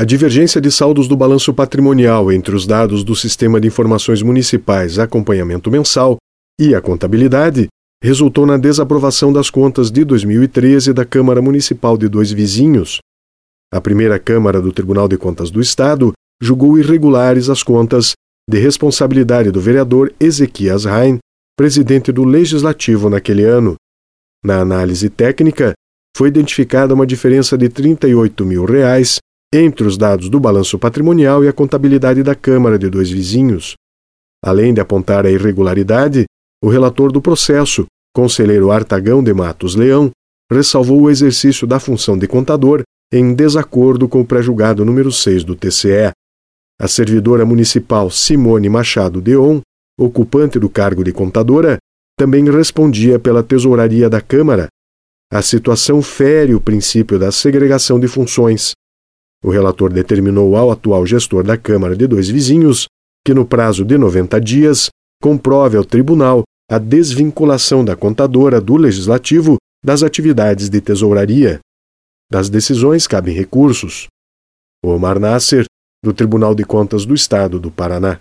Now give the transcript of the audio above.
A divergência de saldos do balanço patrimonial entre os dados do Sistema de Informações Municipais Acompanhamento Mensal e a contabilidade resultou na desaprovação das contas de 2013 da Câmara Municipal de Dois Vizinhos. A primeira Câmara do Tribunal de Contas do Estado julgou irregulares as contas de responsabilidade do vereador Ezequias Rain, presidente do Legislativo naquele ano. Na análise técnica, foi identificada uma diferença de R$ 38 mil entre os dados do balanço patrimonial e a contabilidade da Câmara de Dois Vizinhos. Além de apontar a irregularidade, o relator do processo, conselheiro Artagão de Matos Leão, ressalvou o exercício da função de contador em desacordo com o pré-julgado número 6 do TCE. A servidora municipal Simone Machado Deon, ocupante do cargo de contadora, também respondia pela tesouraria da Câmara. A situação fere o princípio da segregação de funções. O relator determinou ao atual gestor da Câmara de Dois Vizinhos que, no prazo de 90 dias, comprove ao tribunal a desvinculação da contadora do Legislativo das atividades de tesouraria. Das decisões cabem recursos. Omar Nasser, do Tribunal de Contas do Estado do Paraná.